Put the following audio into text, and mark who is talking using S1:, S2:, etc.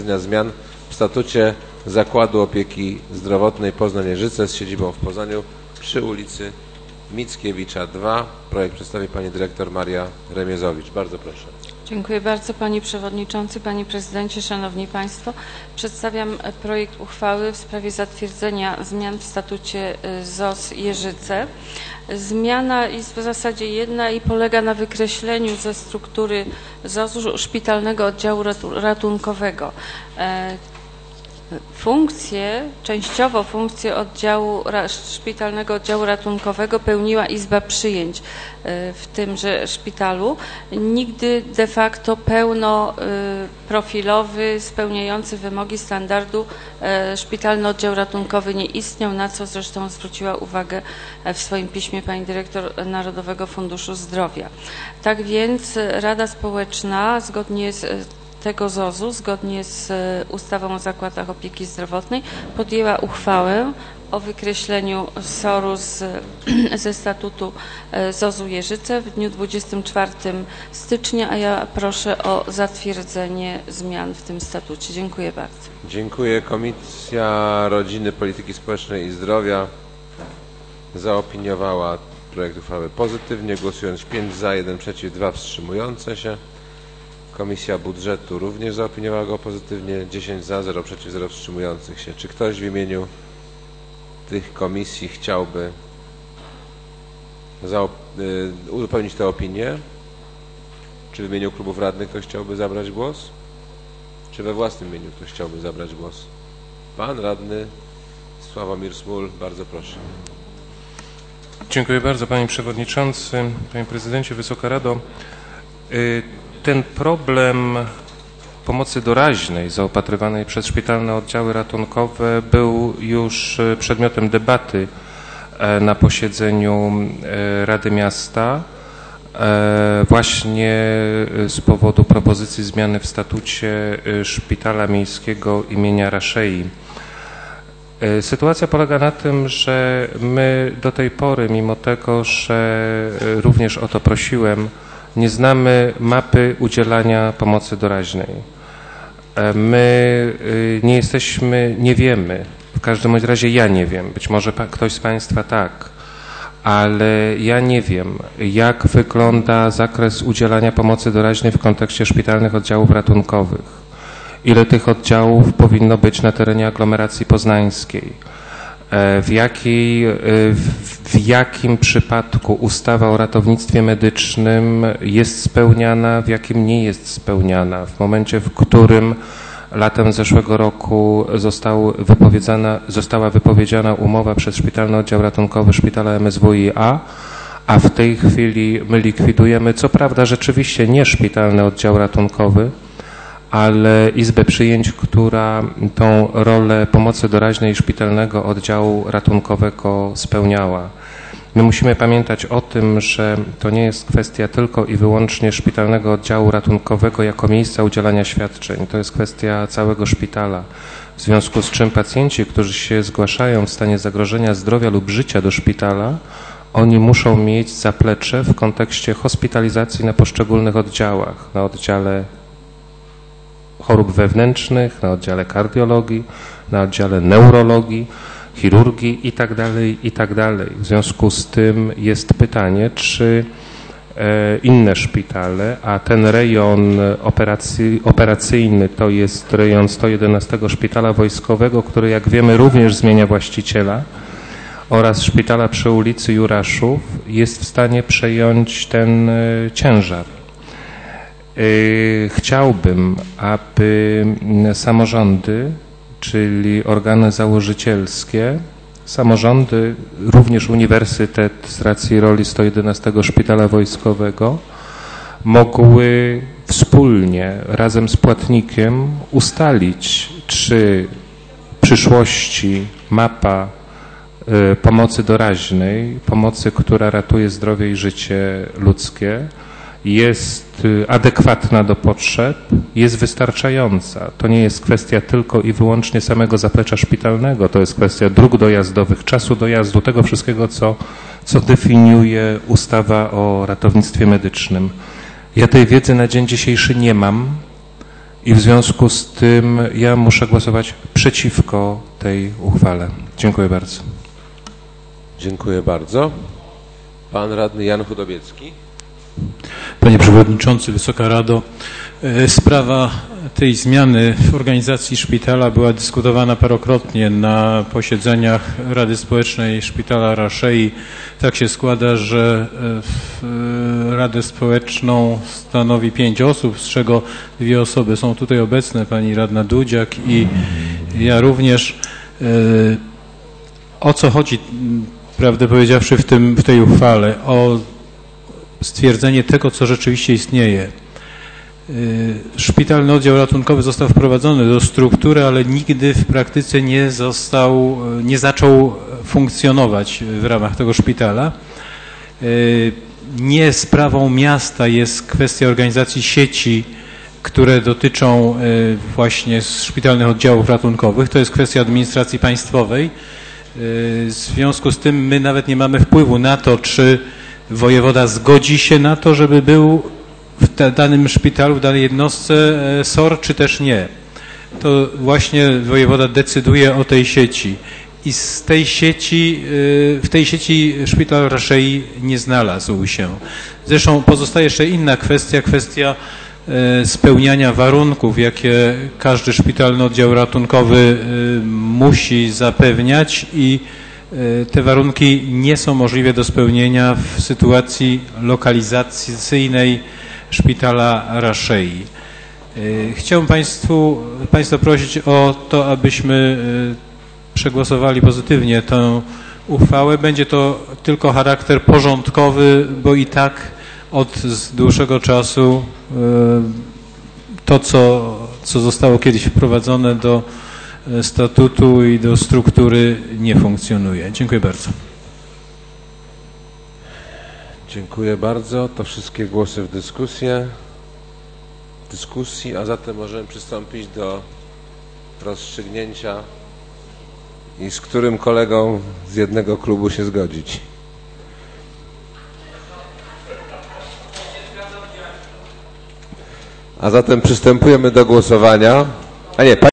S1: zatwierdzenia zmian w statucie Zakładu Opieki Zdrowotnej Poznań-Jeżyce z siedzibą w Poznaniu przy ulicy Mickiewicza 2. Projekt przedstawi pani dyrektor Maria Remiezowicz. Bardzo proszę.
S2: Dziękuję bardzo Panie Przewodniczący, Panie Prezydencie, Szanowni Państwo. Przedstawiam projekt uchwały w sprawie zatwierdzenia zmian w statucie ZOS Jeżyce. Zmiana jest w zasadzie jedna i polega na wykreśleniu ze struktury ZOS-u szpitalnego oddziału ratunkowego. Częściowo funkcję szpitalnego oddziału ratunkowego pełniła Izba Przyjęć w tymże szpitalu. Nigdy de facto pełnoprofilowy, spełniający wymogi standardu szpitalny oddział ratunkowy nie istniał, na co zresztą zwróciła uwagę w swoim piśmie pani dyrektor Narodowego Funduszu Zdrowia. Tak więc Rada Społeczna zgodnie z tego ZOS-u, zgodnie z ustawą o zakładach opieki zdrowotnej, podjęła uchwałę o wykreśleniu SOR-u ze statutu ZOS-u Jeżyce w dniu 24 stycznia, a ja proszę o zatwierdzenie zmian w tym statucie. Dziękuję bardzo.
S1: Dziękuję. Komisja Rodziny, Polityki Społecznej i Zdrowia zaopiniowała projekt uchwały pozytywnie, głosując 5 za, 1 przeciw, 2 wstrzymujące się. Komisja Budżetu również zaopiniowała go pozytywnie, 10 za, 0 przeciw, 0 wstrzymujących się. Czy ktoś w imieniu tych komisji chciałby uzupełnić tę opinię? Czy w imieniu klubów radnych ktoś chciałby zabrać głos? Czy we własnym imieniu ktoś chciałby zabrać głos? Pan radny Sławomir Smul, bardzo proszę.
S3: Dziękuję bardzo Panie Przewodniczący, Panie Prezydencie, Wysoka Rado. Ten problem pomocy doraźnej zaopatrywanej przez szpitalne oddziały ratunkowe był już przedmiotem debaty na posiedzeniu Rady Miasta właśnie z powodu propozycji zmiany w statucie Szpitala Miejskiego imienia Raszei. Sytuacja polega na tym, że my do tej pory, mimo tego, że również o to prosiłem, nie znamy mapy udzielania pomocy doraźnej. My nie wiemy, w każdym bądź razie ja nie wiem, być może ktoś z Państwa tak, ale ja nie wiem, jak wygląda zakres udzielania pomocy doraźnej w kontekście szpitalnych oddziałów ratunkowych. Ile tych oddziałów powinno być na terenie aglomeracji poznańskiej? W jakim przypadku ustawa o ratownictwie medycznym jest spełniana, w jakim nie jest spełniana. W momencie, w którym latem zeszłego roku została wypowiedziana umowa przez Szpitalny Oddział Ratunkowy Szpitala MSWiA, a w tej chwili my likwidujemy, co prawda rzeczywiście nie Szpitalny Oddział Ratunkowy, ale Izbę Przyjęć, która tą rolę pomocy doraźnej szpitalnego oddziału ratunkowego spełniała. My musimy pamiętać o tym, że to nie jest kwestia tylko i wyłącznie szpitalnego oddziału ratunkowego jako miejsca udzielania świadczeń. To jest kwestia całego szpitala. W związku z czym pacjenci, którzy się zgłaszają w stanie zagrożenia zdrowia lub życia do szpitala, oni muszą mieć zaplecze w kontekście hospitalizacji na poszczególnych oddziałach. Na oddziale chorób wewnętrznych, na oddziale kardiologii, na oddziale neurologii, chirurgii itd. W związku z tym jest pytanie, czy inne szpitale, a ten rejon operacyjny to jest rejon 111 Szpitala Wojskowego, który jak wiemy również zmienia właściciela, oraz szpitala przy ulicy Juraszów, jest w stanie przejąć ten ciężar. Chciałbym, aby samorządy, czyli organy założycielskie, samorządy, również uniwersytet z racji roli 111 Szpitala Wojskowego mogły wspólnie, razem z płatnikiem ustalić, czy w przyszłości mapa pomocy doraźnej, pomocy, która ratuje zdrowie i życie ludzkie, jest adekwatna do potrzeb, jest wystarczająca. To nie jest kwestia tylko i wyłącznie samego zaplecza szpitalnego, to jest kwestia dróg dojazdowych, czasu dojazdu, tego wszystkiego, co definiuje ustawa o ratownictwie medycznym. Ja tej wiedzy na dzień dzisiejszy nie mam I w związku z tym ja muszę głosować przeciwko tej uchwale. Dziękuję bardzo.
S1: Dziękuję bardzo. Pan radny Jan Chudobiecki.
S4: Panie Przewodniczący, Wysoka Rado, sprawa tej zmiany w organizacji szpitala była dyskutowana parokrotnie na posiedzeniach Rady Społecznej Szpitala Raszei. Tak się składa, że Radę Społeczną stanowi 5 osób, z czego 2 osoby są tutaj obecne, pani radna Dudziak i ja również. O co chodzi, prawdę powiedziawszy, w tej uchwale? O stwierdzenie tego, co rzeczywiście istnieje. Szpitalny oddział ratunkowy został wprowadzony do struktury, ale nigdy w praktyce nie zaczął funkcjonować w ramach tego szpitala. Nie sprawą miasta jest kwestia organizacji sieci, które dotyczą właśnie szpitalnych oddziałów ratunkowych. To jest kwestia administracji państwowej. W związku z tym my nawet nie mamy wpływu na to, czy wojewoda zgodzi się na to, żeby był w danym szpitalu, w danej jednostce SOR, czy też nie. To właśnie wojewoda decyduje o tej sieci. I z tej sieci, w tej sieci szpital Raszei nie znalazł się. Zresztą pozostaje jeszcze inna kwestia spełniania warunków, jakie każdy szpitalny oddział ratunkowy musi zapewniać i te warunki nie są możliwe do spełnienia w sytuacji lokalizacyjnej szpitala Raszei. Chciałbym Państwa prosić o to, abyśmy przegłosowali pozytywnie tę uchwałę. Będzie to tylko charakter porządkowy, bo i tak od dłuższego czasu to, co zostało kiedyś wprowadzone do statutu i do struktury, nie funkcjonuje. Dziękuję bardzo.
S1: Dziękuję bardzo. To wszystkie głosy w dyskusji, a zatem możemy przystąpić do rozstrzygnięcia i z którym kolegą z jednego klubu się zgodzić. A zatem przystępujemy do głosowania. A nie,